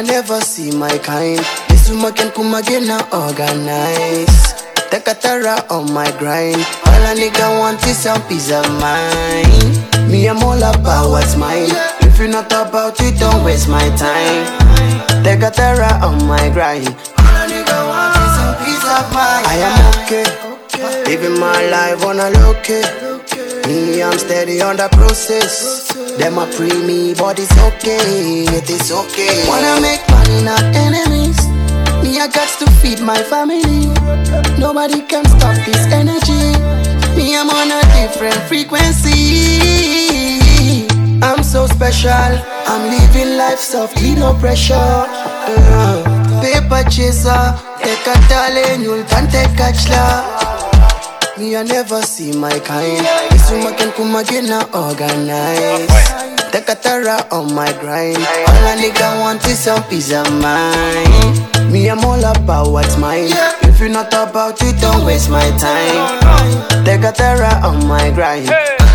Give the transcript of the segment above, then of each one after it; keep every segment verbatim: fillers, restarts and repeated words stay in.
I never see my kind. This woman can come again and organize. Take a terror on my grind. All a nigga want is some peace of mind. Me, I'm all about what's mine. If you're not about it, don't waste my time. Take a terror on my grind. All a nigga want is some peace of mind. I am okay, living my life on a low key. Me, I'm steady on the process. Them a pre me, but it's okay, it is okay. Wanna make money, not enemies. Me, I got to feed my family. Nobody can stop this energy. Me, I'm on a different frequency. I'm so special. I'm living life softly, no pressure. uh, Paper chaser. Take a darling, you'll can take a chla. Me, I never see my kind. This woman can come again and organize. Take a terror on my grind. All a nigga want is some peace of mind. Me, I'm all about what's mine. If you're not about it, don't waste my time. Take a terror on my grind.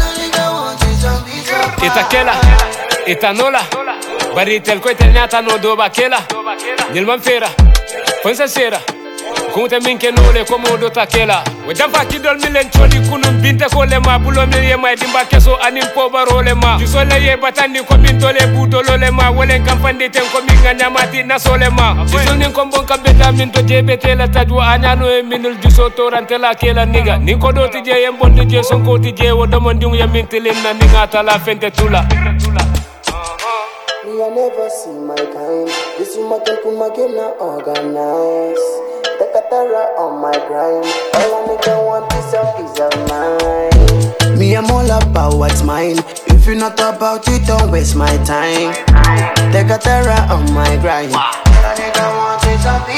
Itakela, itanola, baritel ko itelnyata no do bakela. Nilman fera, fonsa sera. Kunte minke nole komodo takela. Wajampa kidol milen choli kunun binte kole ma bulo milye ma dimba keso anim poba role ma. Jusole ye batandi ko bintole buto lole ma. Wolen kampandi ten ko minga nyamati na sole ma. Jisunin kombon kabeta minto jebete la tajwa anyano e minul juso torantela kela niga. Ninko do tije yembondi je sonko tije wodomondung ya mintilin na ninga tala fente tula. Me, I never see my kind. This woman can come again and organize. Take a terror on my grind. All a nigga want is some peace of mind. Me, I'm all about what's mine. If you're not about it, don't waste my time. Take a terror on my grind. All a nigga want is some peace